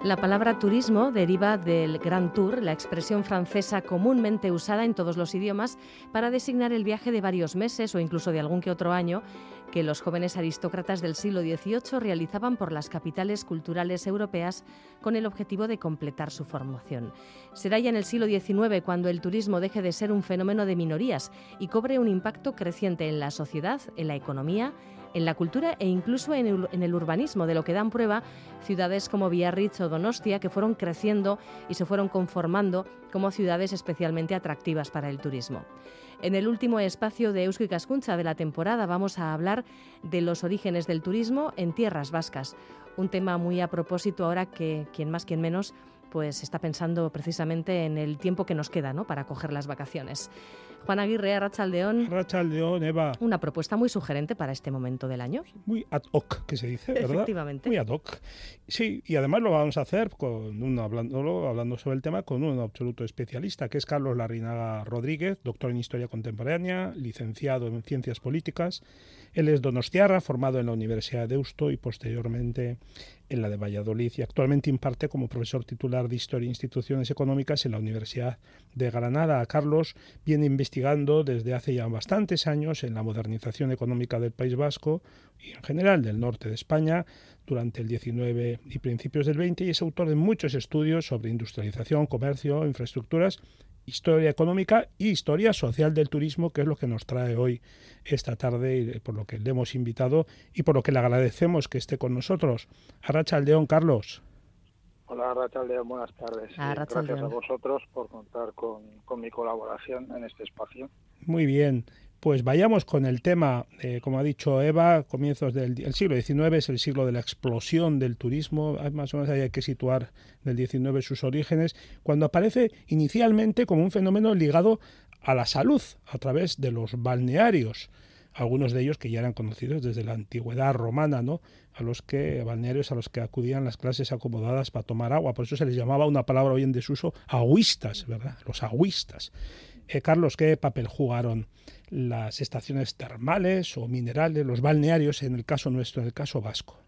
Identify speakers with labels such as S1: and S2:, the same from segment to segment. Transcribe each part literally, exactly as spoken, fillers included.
S1: La palabra turismo deriva del Grand Tour, la expresión francesa comúnmente usada en todos los idiomas para designar el viaje de varios meses o incluso de algún que otro año que los jóvenes aristócratas del siglo dieciocho realizaban por las capitales culturales europeas con el objetivo de completar su formación. Será ya en el siglo diecinueve cuando el turismo deje de ser un fenómeno de minorías y cobre un impacto creciente en la sociedad, en la economía, en la cultura e incluso en el, en el urbanismo, de lo que dan prueba ciudades como Biarritz o Donostia, que fueron creciendo y se fueron conformando como ciudades especialmente atractivas para el turismo. En el último espacio de Eusko Ikaskuntza de la temporada vamos a hablar de los orígenes del turismo en tierras vascas, un tema muy a propósito ahora que quien más, quien menos, pues está pensando precisamente en el tiempo que nos queda, ¿no?, para coger las vacaciones. Juan Aguirre, Arratsaldeón.
S2: Arratsaldeón, Eva.
S1: Una propuesta muy sugerente para este momento del año.
S2: Muy ad hoc, que se dice, ¿verdad?
S1: Efectivamente.
S2: Muy ad hoc. Sí, y además lo vamos a hacer con uno, hablándolo, hablando sobre el tema con un absoluto especialista, que es Carlos Larrinaga Rodríguez, doctor en Historia Contemporánea, licenciado en Ciencias Políticas. Él es donostiarra, formado en la Universidad de Deusto y posteriormente en la de Valladolid, y actualmente imparte como profesor titular de Historia e Instituciones Económicas en la Universidad de Granada. Carlos viene investigando desde hace ya bastantes años en la modernización económica del País Vasco y en general del norte de España durante el diecinueve y principios del veinte, y es autor de muchos estudios sobre industrialización, comercio, infraestructuras, historia económica y historia social del turismo, que es lo que nos trae hoy esta tarde y por lo que le hemos invitado y por lo que le agradecemos que esté con nosotros. Arratsaldeón, Carlos.
S3: Hola, Arratsaldeón, buenas tardes.
S1: Arratsaldeón.
S3: Gracias a vosotros por contar con, con mi colaboración en este espacio.
S2: Muy bien. Pues vayamos con el tema, eh, como ha dicho Eva, comienzos del el siglo diecinueve es el siglo de la explosión del turismo, más o menos hay que situar del diecinueve sus orígenes, cuando aparece inicialmente como un fenómeno ligado a la salud, a través de los balnearios, algunos de ellos que ya eran conocidos desde la antigüedad romana, ¿no?, a los que balnearios a los que acudían las clases acomodadas para tomar agua, por eso se les llamaba, una palabra hoy en desuso, agüistas, ¿verdad?, los agüistas. Eh, Carlos, ¿qué papel jugaron las estaciones termales o minerales, los balnearios, en el caso nuestro, en el caso vasco?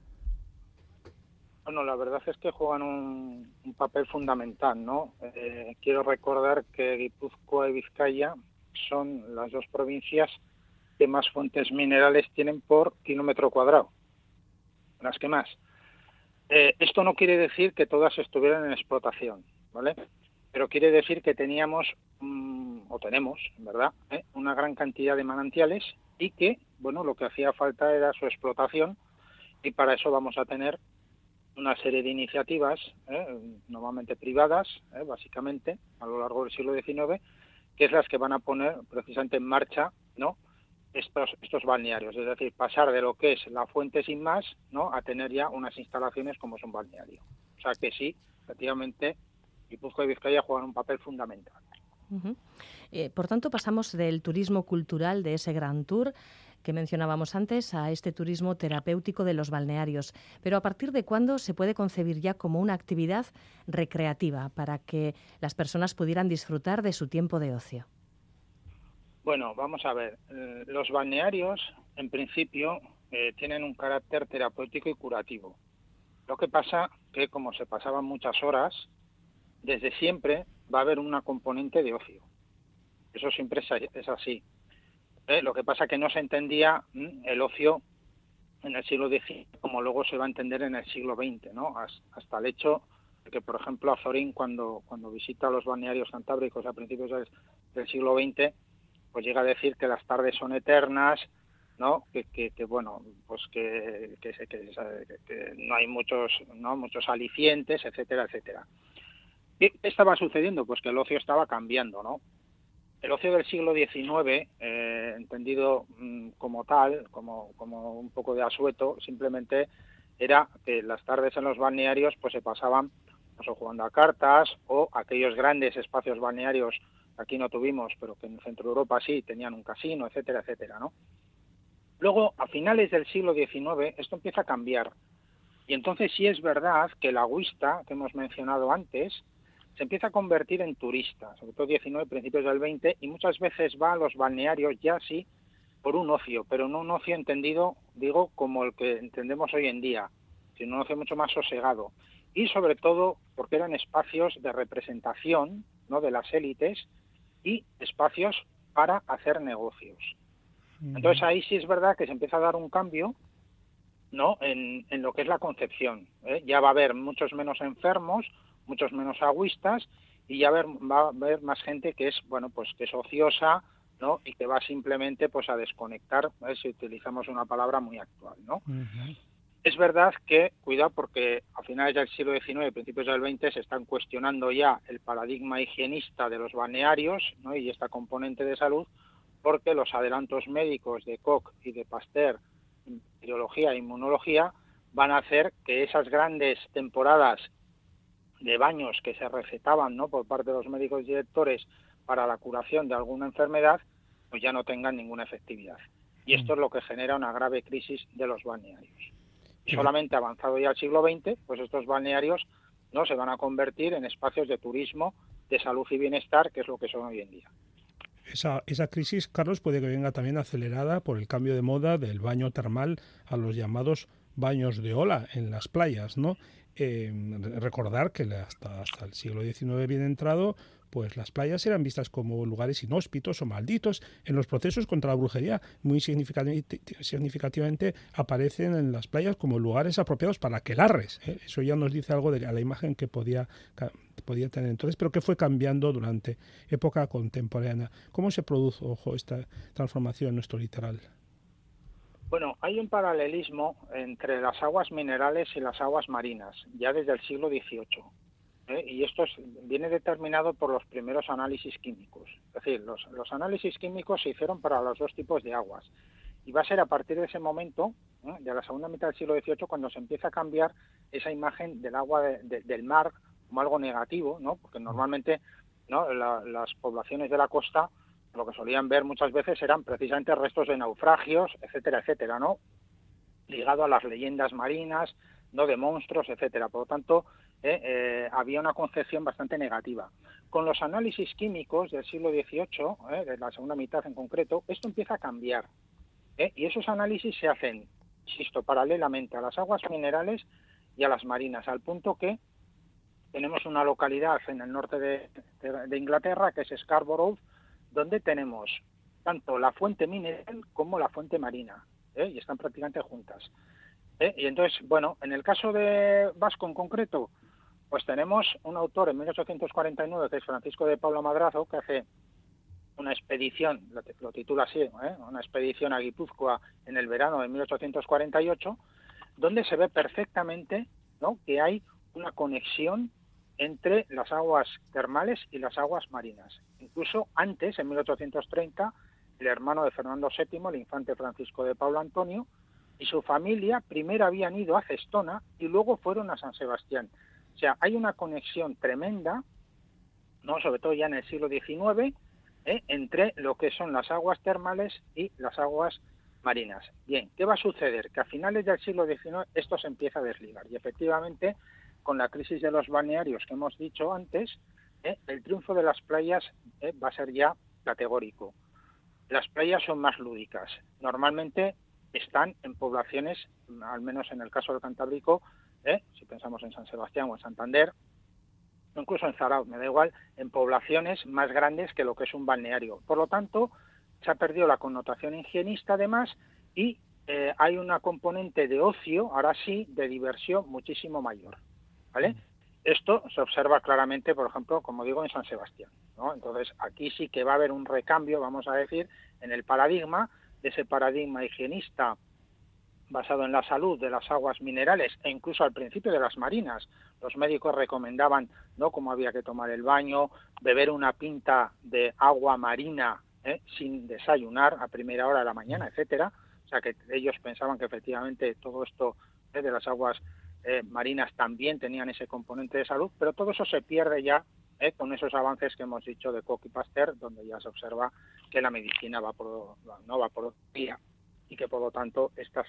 S3: Bueno, la verdad es que juegan un, un papel fundamental, ¿no? Eh, quiero recordar que Guipúzcoa y Vizcaya son las dos provincias que más fuentes minerales tienen por kilómetro cuadrado, las que más. Eh, esto no quiere decir que todas estuvieran en explotación, ¿vale? Pero quiere decir que teníamos, mmm, o tenemos, ¿verdad?, ¿Eh? una gran cantidad de manantiales y que, bueno, lo que hacía falta era su explotación, y para eso vamos a tener una serie de iniciativas, ¿eh? normalmente privadas, ¿eh? básicamente, a lo largo del siglo diecinueve, que es las que van a poner precisamente en marcha, ¿no?, estos, estos balnearios, es decir, pasar de lo que es la fuente sin más, ¿no?, a tener ya unas instalaciones como es un balneario. O sea que sí, efectivamente, Guipúzcoa y Vizcaya juegan un papel fundamental.
S1: Uh-huh. Eh, por tanto, pasamos del turismo cultural, de ese Grand Tour que mencionábamos antes, a este turismo terapéutico de los balnearios. Pero ¿a partir de cuándo se puede concebir ya como una actividad recreativa para que las personas pudieran disfrutar de su tiempo de ocio?
S3: Bueno, vamos a ver. Eh, los balnearios, en principio, eh, tienen un carácter terapéutico y curativo. Lo que pasa que, como se pasaban muchas horas, desde siempre va a haber una componente de ocio. Eso siempre es así. ¿Eh? Lo que pasa que no se entendía ¿m? el ocio en el siglo diecinueve como luego se va a entender en el siglo veinte, ¿no? Hasta el hecho de que, por ejemplo, Azorín, cuando, cuando visita los balnearios cantábricos a principios del, del siglo veinte, pues llega a decir que las tardes son eternas, ¿no? Que, que, que bueno, pues que, que, que, que, que no hay muchos, ¿no?, muchos alicientes, etcétera, etcétera. ¿Qué estaba sucediendo? Pues que el ocio estaba cambiando, ¿no? El ocio del siglo diecinueve, eh, entendido mmm, como tal, como, como un poco de asueto, simplemente era que las tardes en los balnearios pues se pasaban pues, o jugando a cartas, o aquellos grandes espacios balnearios que aquí no tuvimos, pero que en el centro de Europa sí, tenían un casino, etcétera, etcétera, ¿no? Luego, a finales del siglo diecinueve, esto empieza a cambiar. Y entonces sí es verdad que el agüista, que hemos mencionado antes, se empieza a convertir en turista, sobre todo diecinueve, principios del veinte, y muchas veces va a los balnearios ya sí por un ocio, pero no un ocio entendido, digo, como el que entendemos hoy en día, sino un ocio mucho más sosegado. y sobre todo porque eran espacios de representación, ¿no?, de las élites y espacios para hacer negocios. Entonces ahí sí es verdad que se empieza a dar un cambio, ¿no?, en, en lo que es la concepción, ¿eh? Ya va a haber muchos menos enfermos, muchos menos agüistas, y ya ver, va a haber más gente que es, bueno, pues que es ociosa, ¿no?, y que va simplemente pues a desconectar, ¿eh?, si utilizamos una palabra muy actual, ¿no?
S2: Uh-huh.
S3: Es verdad que, cuidado, porque a finales del siglo diecinueve y principios del veinte se están cuestionando ya el paradigma higienista de los balnearios, ¿no?, y esta componente de salud, porque los adelantos médicos de Koch y de Pasteur, biología e inmunología, van a hacer que esas grandes temporadas de baños que se recetaban, ¿no?, por parte de los médicos directores para la curación de alguna enfermedad, pues ya no tengan ninguna efectividad. Y esto es lo que genera una grave crisis de los balnearios. Y solamente avanzado ya el siglo veinte, pues estos balnearios, ¿no?, se van a convertir en espacios de turismo, de salud y bienestar, que es lo que son hoy en día.
S2: Esa, esa crisis, Carlos, puede que venga también acelerada por el cambio de moda del baño termal a los llamados baños de ola en las playas, ¿no? Eh, recordar que hasta, hasta el siglo diecinueve bien entrado, pues las playas eran vistas como lugares inhóspitos o malditos. En los procesos contra la brujería, muy significativamente aparecen en las playas como lugares apropiados para aquelarres, ¿eh? Eso ya nos dice algo de la imagen que podía, podía tener entonces, pero que fue cambiando durante época contemporánea. ¿Cómo se produjo, ojo, esta transformación en nuestro litoral?
S3: Bueno, hay un paralelismo entre las aguas minerales y las aguas marinas, ya desde el siglo dieciocho. ¿eh? Y esto es, viene determinado por los primeros análisis químicos. Es decir, los, los análisis químicos se hicieron para los dos tipos de aguas. Y va a ser a partir de ese momento, ¿eh?, de la segunda mitad del siglo dieciocho, cuando se empieza a cambiar esa imagen del agua de, de, del mar como algo negativo, ¿no? Porque normalmente, ¿no?, la, las poblaciones de la costa lo que solían ver muchas veces eran precisamente restos de naufragios, etcétera, etcétera, ¿no?, ligado a las leyendas marinas, no de monstruos, etcétera. Por lo tanto, eh, eh, había una concepción bastante negativa. Con los análisis químicos del siglo dieciocho, eh, de la segunda mitad en concreto, esto empieza a cambiar, ¿eh? Y esos análisis se hacen, insisto, paralelamente a las aguas minerales y a las marinas, al punto que tenemos una localidad en el norte de, de, de Inglaterra, que es Scarborough, donde tenemos tanto la fuente mineral como la fuente marina, ¿eh?, y están prácticamente juntas. ¿eh? Y entonces, bueno, en el caso de Vasco en concreto, pues tenemos un autor en mil ochocientos cuarenta y nueve, que es Francisco de Paula Madrazo, que hace una expedición, lo, lo titula así, ¿eh?, una expedición a Guipúzcoa en el verano de mil ochocientos cuarenta y ocho, donde se ve perfectamente, ¿no?, que hay una conexión entre las aguas termales y las aguas marinas. Incluso antes, en mil ochocientos treinta, el hermano de Fernando séptimo, el infante Francisco de Paula Antonio, y su familia primero habían ido a Cestona y luego fueron a San Sebastián. O sea, hay una conexión tremenda, ¿no?, sobre todo ya en el siglo diecinueve, ¿eh?, entre lo que son las aguas termales y las aguas marinas. Bien, ¿qué va a suceder? Que a finales del siglo diecinueve esto se empieza a desligar y efectivamente, con la crisis de los balnearios que hemos dicho antes, ¿eh?, el triunfo de las playas ¿eh?, va a ser ya categórico. Las playas son más lúdicas. Normalmente están en poblaciones, al menos en el caso del Cantábrico, ¿eh?, si pensamos en San Sebastián o en Santander, o incluso en Zarauz, me da igual, en poblaciones más grandes que lo que es un balneario. Por lo tanto, se ha perdido la connotación higienista además y eh, hay una componente de ocio, ahora sí, de diversión muchísimo mayor, ¿vale? Esto se observa claramente, por ejemplo, como digo, en San Sebastián, ¿no? Entonces, aquí sí que va a haber un recambio, vamos a decir, en el paradigma, de ese paradigma higienista basado en la salud de las aguas minerales e incluso al principio de las marinas. Los médicos recomendaban, ¿no?, cómo había que tomar el baño, beber una pinta de agua marina ¿eh? sin desayunar a primera hora de la mañana, etcétera. O sea que ellos pensaban que efectivamente todo esto ¿eh? de las aguas eh, marinas también tenían ese componente de salud, pero todo eso se pierde ya ¿eh? con esos avances que hemos dicho de Koch y Pasteur, donde ya se observa que la medicina va por, no va por otro día y que por lo tanto estas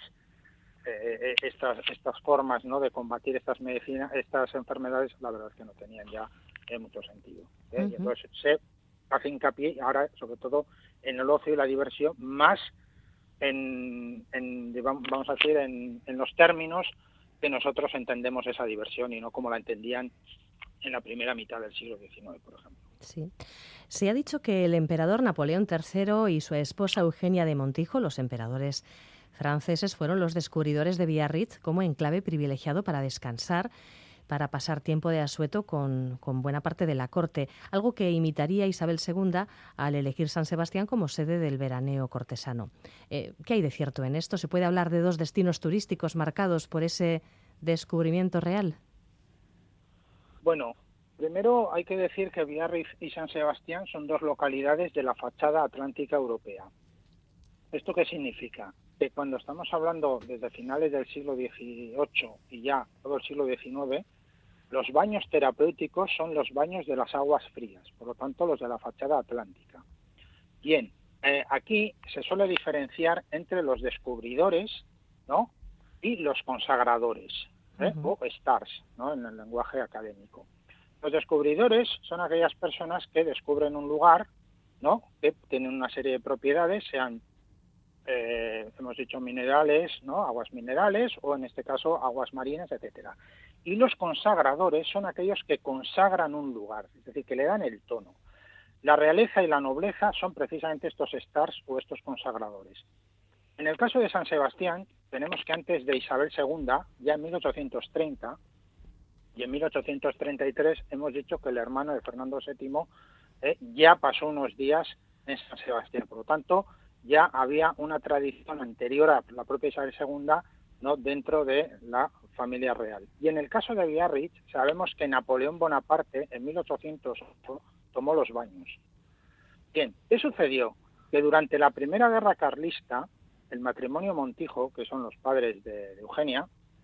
S3: eh, estas estas formas ¿no? de combatir estas medicinas, estas enfermedades, la verdad es que no tenían ya eh, mucho sentido. ¿eh? Uh-huh. Y entonces se hace hincapié ahora sobre todo en el ocio y la diversión, más en, en vamos a decir en, en los términos que nosotros entendemos esa diversión y no como la entendían en la primera mitad del siglo diecinueve, por ejemplo.
S1: Sí. Se ha dicho que el emperador Napoleón tercero y su esposa Eugenia de Montijo, los emperadores franceses, fueron los descubridores de Biarritz como enclave privilegiado para descansar, para pasar tiempo de asueto con, con buena parte de la corte, algo que imitaría Isabel segunda al elegir San Sebastián como sede del veraneo cortesano. Eh, ¿Qué hay de cierto en esto? ¿Se puede hablar de dos destinos turísticos marcados por ese descubrimiento real?
S3: Bueno, primero hay que decir que Biarritz y San Sebastián son dos localidades de la fachada atlántica europea. ¿Esto qué significa? Que cuando estamos hablando desde finales del siglo dieciocho y ya todo el siglo diecinueve, los baños terapéuticos son los baños de las aguas frías, por lo tanto los de la fachada atlántica. Bien, eh, aquí se suele diferenciar entre los descubridores, ¿no?, y los consagradores, ¿eh? Uh-huh. O stars, ¿no?, en el lenguaje académico. Los descubridores son aquellas personas que descubren un lugar, ¿no?, que tienen una serie de propiedades, sean Eh, hemos dicho minerales, ¿no?, aguas minerales, o en este caso aguas marinas, etcétera. Y los consagradores son aquellos que consagran un lugar, es decir, que le dan el tono. La realeza y la nobleza son precisamente estos stars o estos consagradores. En el caso de San Sebastián, tenemos que antes de Isabel segunda, ya en mil ochocientos treinta, y en mil ochocientos treinta y tres hemos dicho que el hermano de Fernando séptimo eh, ya pasó unos días en San Sebastián. Por lo tanto, ya había una tradición anterior a la propia Isabel segunda, ¿no?, dentro de la familia real. Y en el caso de Biarritz, sabemos que Napoleón Bonaparte en mil ochocientos ocho tomó los baños. Bien, ¿qué sucedió? Que durante la Primera Guerra Carlista, el matrimonio Montijo, que son los padres de, de Eugenia,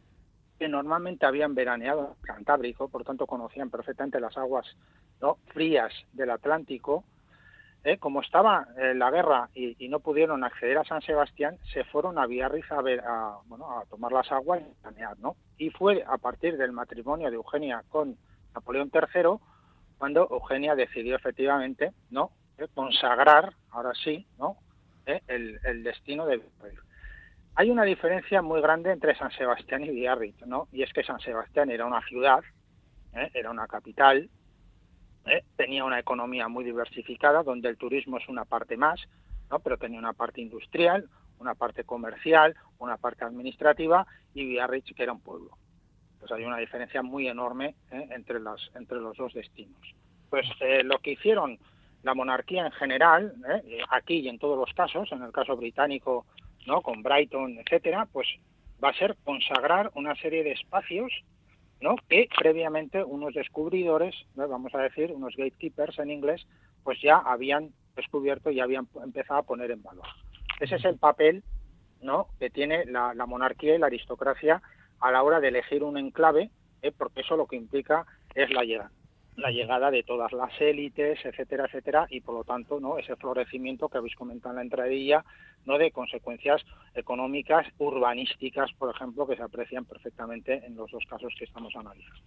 S3: que normalmente habían veraneado en el Cantábrico, por tanto conocían perfectamente las aguas, ¿no?, frías del Atlántico, Eh, como estaba eh, la guerra y, y no pudieron acceder a San Sebastián, se fueron a Biarritz a, ver, a, bueno, a tomar las aguas y a bañar, ¿no? Y fue a partir del matrimonio de Eugenia con Napoleón tercero cuando Eugenia decidió efectivamente, ¿no?, eh, consagrar, ahora sí, ¿no?, eh, el, el destino de Biarritz. Hay una diferencia muy grande entre San Sebastián y Biarritz, ¿no? Y es que San Sebastián era una ciudad, ¿eh?, era una capital. ¿Eh? Tenía una economía muy diversificada, donde el turismo es una parte más, ¿no?, pero tenía una parte industrial, una parte comercial, una parte administrativa, y Biarritz, que era un pueblo. Pues hay una diferencia muy enorme, ¿eh?, entre, las, entre los dos destinos. Pues eh, lo que hicieron la monarquía en general, ¿eh?, aquí y en todos los casos, en el caso británico, ¿no?, con Brighton, etcétera, pues va a ser consagrar una serie de espacios, ¿no?, que previamente unos descubridores, ¿no?, vamos a decir, unos gatekeepers en inglés, pues ya habían descubierto y habían empezado a poner en valor. Ese es el papel, ¿no?, que tiene la, la monarquía y la aristocracia a la hora de elegir un enclave, ¿eh?, porque eso lo que implica es la llegada, la llegada de todas las élites, etcétera, etcétera, y por lo tanto, ¿no?, ese florecimiento que habéis comentado en la entradilla, ¿no?, de consecuencias económicas, urbanísticas, por ejemplo, que se aprecian perfectamente en los dos casos que estamos analizando.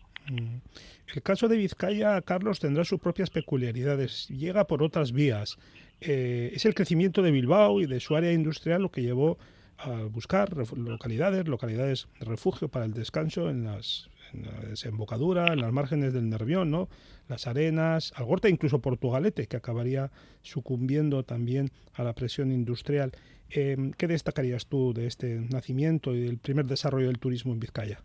S2: El caso de Vizcaya, Carlos, tendrá sus propias peculiaridades. Llega por otras vías. Eh, es el crecimiento de Bilbao y de su área industrial lo que llevó a buscar localidades, localidades de refugio para el descanso en las en la desembocadura, en las márgenes del Nervión, ¿no?, Las Arenas, Algorta, incluso Portugalete, que acabaría sucumbiendo también a la presión industrial. Eh, ¿Qué destacarías tú de este nacimiento y del primer desarrollo del turismo en Vizcaya?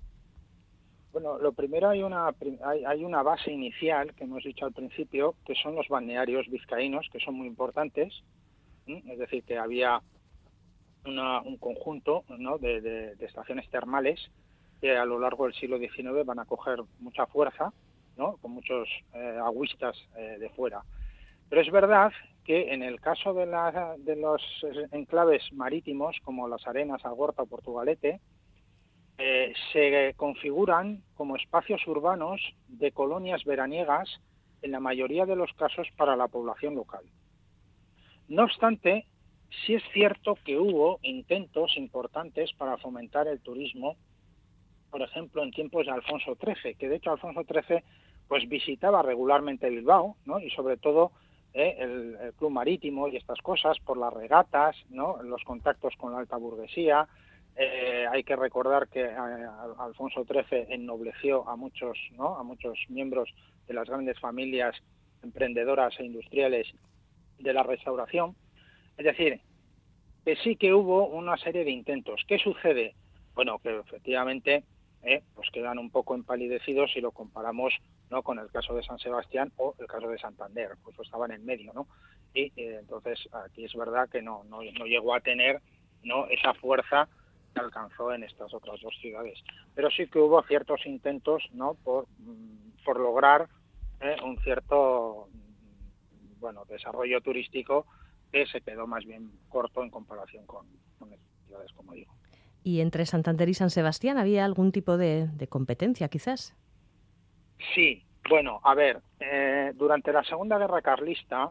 S3: Bueno, lo primero, hay una hay, hay una base inicial que hemos dicho al principio, que son los balnearios vizcaínos, que son muy importantes. ¿sí? Es decir, que había una, un conjunto, ¿no?, de, de, de estaciones termales que a lo largo del siglo diecinueve van a coger mucha fuerza, ¿no?, con muchos eh, agüistas eh, de fuera. Pero es verdad que en el caso de, la, de los enclaves marítimos, como Las Arenas, Algorta o Portugalete, eh, se configuran como espacios urbanos de colonias veraniegas, en la mayoría de los casos para la población local. No obstante, sí es cierto que hubo intentos importantes para fomentar el turismo, por ejemplo, en tiempos de Alfonso trece, que de hecho Alfonso trece pues visitaba regularmente Bilbao, ¿no?, y sobre todo eh, el, el club marítimo y estas cosas, por las regatas, ¿no?, los contactos con la alta burguesía, Eh, hay que recordar que eh, Alfonso trece ennobleció a muchos, ¿no? a muchos miembros de las grandes familias emprendedoras e industriales de la Restauración. Es decir, que sí que hubo una serie de intentos. ¿Qué sucede? Bueno, que efectivamente eh, pues quedan un poco empalidecidos si lo comparamos, ¿no?, con el caso de San Sebastián o el caso de Santander, pues estaban en medio, ¿no? Y eh, entonces aquí es verdad que no, no, no llegó a tener, ¿no?, esa fuerza que alcanzó en estas otras dos ciudades. Pero sí que hubo ciertos intentos, ¿no?, por, por lograr eh, un cierto, bueno, desarrollo turístico que se quedó más bien corto en comparación con, con estas ciudades, como digo.
S1: ¿Y entre Santander y San Sebastián había algún tipo de, de competencia, quizás?
S3: Sí, bueno, a ver, eh, durante la Segunda Guerra Carlista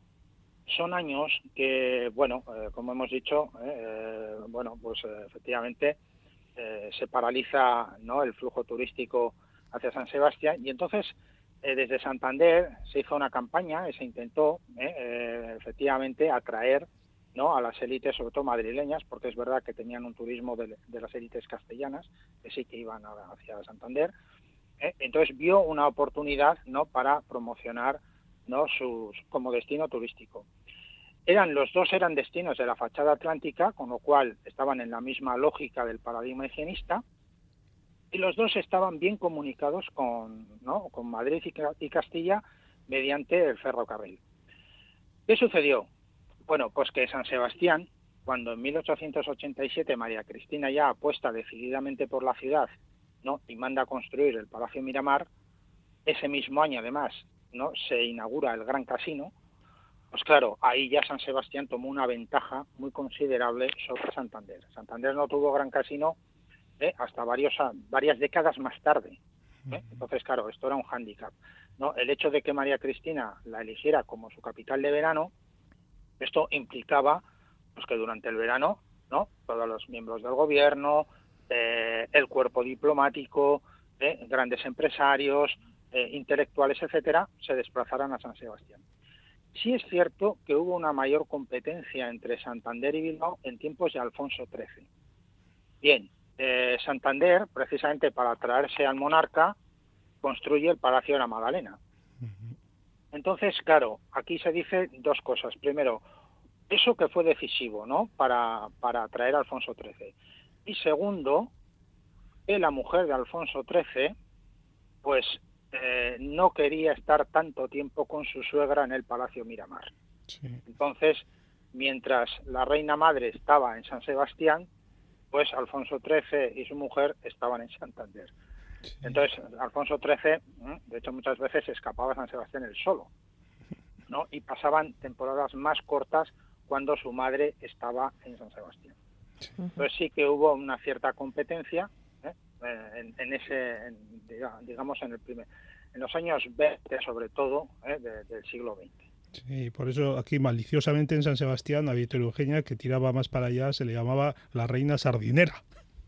S3: son años que, bueno, eh, como hemos dicho, eh, bueno, pues eh, efectivamente eh, se paraliza, ¿no?, el flujo turístico hacia San Sebastián, y entonces eh, desde Santander se hizo una campaña y se intentó eh, eh, efectivamente atraer, ¿no?, a las élites, sobre todo madrileñas, porque es verdad que tenían un turismo de, de las élites castellanas, que sí que iban a, hacia Santander. ¿eh? Entonces vio una oportunidad, ¿no?, para promocionar, ¿no?, sus como destino turístico. Eran los dos eran destinos de la fachada atlántica, con lo cual estaban en la misma lógica del paradigma higienista, y los dos estaban bien comunicados con, ¿no?, con Madrid y Castilla mediante el ferrocarril. ¿Qué sucedió? Bueno, pues que San Sebastián, cuando en mil ochocientos ochenta y siete María Cristina ya apuesta decididamente por la ciudad, ¿no?, y manda a construir el Palacio Miramar, ese mismo año además, ¿no?, se inaugura el Gran Casino. Pues claro, ahí ya San Sebastián tomó una ventaja muy considerable sobre Santander. Santander no tuvo Gran Casino eh, hasta varios, varias décadas más tarde. ¿eh? Entonces, claro, esto era un hándicap, ¿no? El hecho de que María Cristina la eligiera como su capital de verano, esto implicaba pues que durante el verano, ¿no?, todos los miembros del gobierno, eh, el cuerpo diplomático, eh, grandes empresarios, eh, intelectuales, etcétera, se desplazaran a San Sebastián. Sí es cierto que hubo una mayor competencia entre Santander y Bilbao en tiempos de Alfonso trece. Bien, eh, Santander, precisamente para atraerse al monarca, construye el Palacio de la Magdalena. Entonces, claro, aquí se dice dos cosas. Primero, eso que fue decisivo, ¿no?, para, para atraer a Alfonso trece. Y segundo, que la mujer de Alfonso trece, pues eh, no quería estar tanto tiempo con su suegra en el Palacio Miramar. Sí. Entonces, mientras la reina madre estaba en San Sebastián, pues Alfonso trece y su mujer estaban en Santander. Sí. Entonces, Alfonso trece, de hecho, muchas veces se escapaba a San Sebastián él solo, ¿no?, y pasaban temporadas más cortas cuando su madre estaba en San Sebastián. Sí. Entonces sí que hubo una cierta competencia ¿eh? en, en ese, en, digamos, en el primer, en los años veinte, sobre todo, ¿eh? de, del siglo veinte.
S2: Sí, por eso aquí maliciosamente en San Sebastián había Eugenia, que tiraba más para allá, se le llamaba la reina sardinera.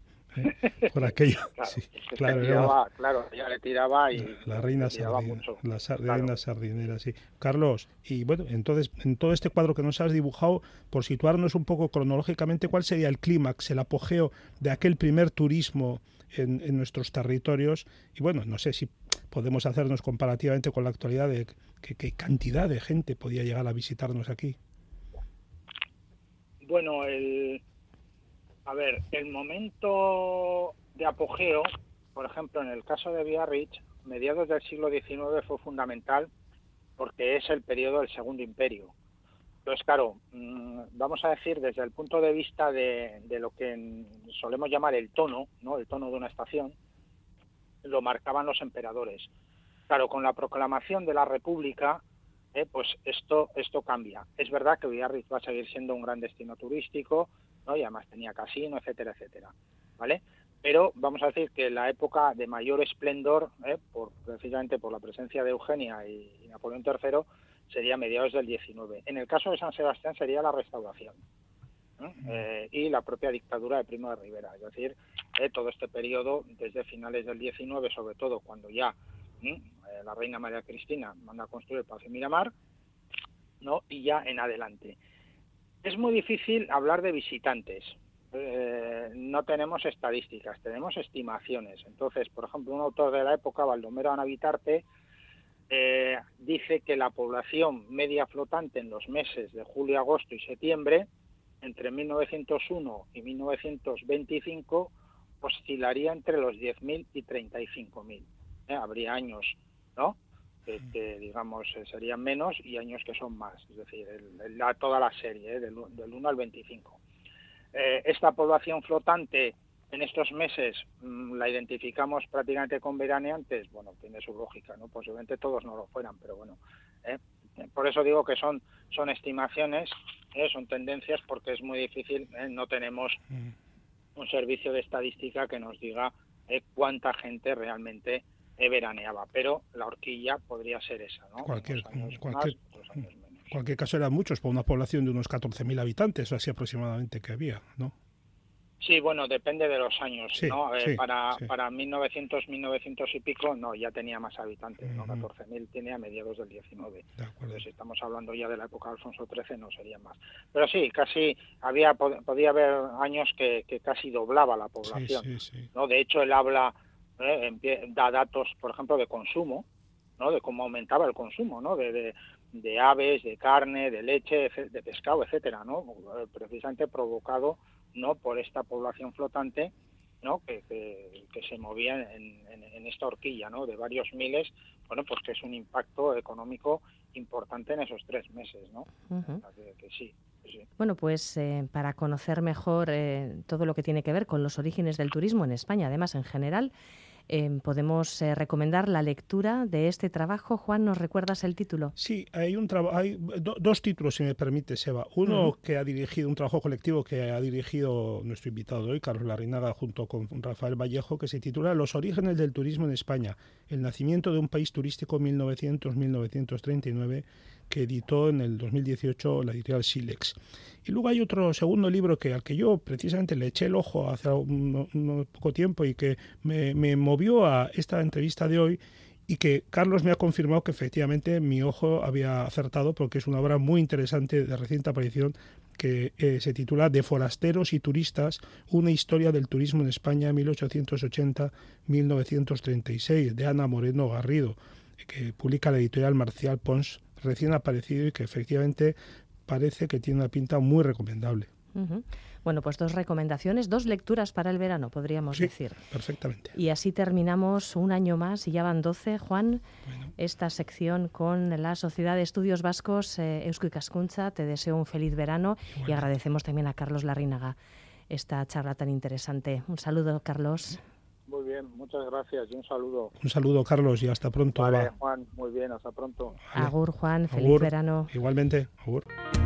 S2: ¿Eh? Por aquello.
S3: Claro,
S2: sí,
S3: es que
S2: claro,
S3: tiraba, una... claro, ella le tiraba y
S2: la, la reina
S3: le tiraba
S2: sardina,
S3: mucho.
S2: la sar,
S3: claro.
S2: reina sardinera, sí. Carlos, y bueno, entonces, en todo este cuadro que nos has dibujado, por situarnos un poco cronológicamente, ¿cuál sería el clímax, el apogeo de aquel primer turismo en, en nuestros territorios? Y bueno, no sé si podemos hacernos comparativamente con la actualidad de qué que cantidad de gente podía llegar a visitarnos aquí.
S3: Bueno, el... A ver, el momento de apogeo, por ejemplo, en el caso de Biarritz, mediados del siglo diecinueve fue fundamental porque es el periodo del Segundo Imperio. Entonces, claro, vamos a decir desde el punto de vista de, de lo que solemos llamar el tono, ¿no?, el tono de una estación, lo marcaban los emperadores. Claro, con la proclamación de la República, eh, pues esto, esto cambia. Es verdad que Biarritz va a seguir siendo un gran destino turístico, ¿no?, y además tenía casino, etcétera, etcétera, ¿vale? Pero vamos a decir que la época de mayor esplendor, eh, por, precisamente por la presencia de Eugenia y, y Napoleón tercero, sería mediados del diecinueve. En el caso de San Sebastián sería la Restauración, ¿eh? Eh, y la propia dictadura de Primo de Rivera. Es decir, eh, todo este periodo, desde finales del diecinueve, sobre todo cuando ya ¿eh? la reina María Cristina manda a construir el Palacio Miramar, ¿no?, y ya en adelante. Es muy difícil hablar de visitantes, eh, no tenemos estadísticas, tenemos estimaciones. Entonces, por ejemplo, un autor de la época, Baldomero Anavitarte, eh, dice que la población media flotante en los meses de julio, agosto y septiembre, entre mil novecientos uno y mil novecientos veinticinco, oscilaría entre los diez mil y treinta y cinco mil. ¿Eh? Habría años, ¿no?, que, que digamos serían menos y años que son más, es decir, el, el, la, toda la serie, ¿eh? del, del uno al veinticinco. Eh, esta población flotante en estos meses mmm, la identificamos prácticamente con veraneantes. Bueno, tiene su lógica, ¿no? Posiblemente todos no lo fueran, pero bueno, ¿eh? Por eso digo que son, son estimaciones, ¿eh? Son tendencias, porque es muy difícil, ¿eh? No tenemos un servicio de estadística que nos diga eh, cuánta gente realmente eh, veraneaba, pero la horquilla podría ser esa, ¿no?
S2: Cualquier,
S3: años
S2: cualquier,
S3: más, otros años menos.
S2: En cualquier caso eran muchos, por una población de unos catorce mil habitantes, o así aproximadamente que había, ¿no?
S3: Sí, bueno, depende de los años,
S2: sí,
S3: ¿no? Eh,
S2: sí,
S3: para
S2: sí.
S3: para mil novecientos, mil novecientos y pico, no, ya tenía más habitantes, ¿no? catorce mil tiene a mediados del diecinueve. Entonces, si estamos hablando ya de la época de Alfonso trece, no sería más. Pero sí, casi había podía haber años que, que casi doblaba la población,
S2: sí, sí, sí.
S3: ¿no? De hecho, él habla, eh, da datos, por ejemplo, de consumo, ¿no? De cómo aumentaba el consumo, ¿no? De, de, de aves, de carne, de leche, de pescado, etcétera, ¿no? Precisamente provocado, no por esta población flotante, ¿no? que, que, que se movía en, en, en esta horquilla, ¿no? De varios miles, bueno, pues que es un impacto económico importante en esos tres meses, ¿no? Uh-huh. que, que sí, que sí.
S1: Bueno, pues eh, para conocer mejor eh, todo lo que tiene que ver con los orígenes del turismo en España, además en general, Eh, podemos eh, recomendar la lectura de este trabajo. Juan, ¿nos recuerdas el título?
S2: Sí, hay un trabajo, hay do dos títulos, si me permite, Seba. Uno uh-huh. que ha dirigido, un trabajo colectivo que ha dirigido nuestro invitado de hoy, Carlos Larrinaga, junto con Rafael Vallejo, que se titula Los orígenes del turismo en España, el nacimiento de un país turístico mil novecientos a mil novecientos treinta y nueve, que editó en el dos mil dieciocho la editorial Silex. Y luego hay otro segundo libro que al que yo precisamente le eché el ojo hace un, un poco tiempo y que me, me movió a esta entrevista de hoy, y que Carlos me ha confirmado que efectivamente mi ojo había acertado, porque es una obra muy interesante de reciente aparición que eh, se titula De forasteros y turistas, una historia del turismo en España mil ochocientos ochenta a mil novecientos treinta y seis, de Ana Moreno Garrido, que publica la editorial Marcial Pons, recién aparecido, y que efectivamente parece que tiene una pinta muy recomendable.
S1: Uh-huh. Bueno, pues dos recomendaciones, dos lecturas para el verano, podríamos
S2: sí,
S1: decir.
S2: Perfectamente.
S1: Y así terminamos un año más, y ya van doce, Juan, bueno. esta sección con la Sociedad de Estudios Vascos eh, Eusko Ikaskuntza. Te deseo un feliz verano. Igualmente. Y agradecemos también a Carlos Larrinaga esta charla tan interesante. Un saludo, Carlos.
S3: Muy bien, muchas gracias y un saludo.
S2: Un saludo, Carlos, y hasta pronto.
S3: Vale,
S2: va.
S3: Juan, muy bien, hasta pronto.
S1: Vale. Agur, Juan, feliz
S2: Agur.
S1: verano.
S2: Igualmente, agur.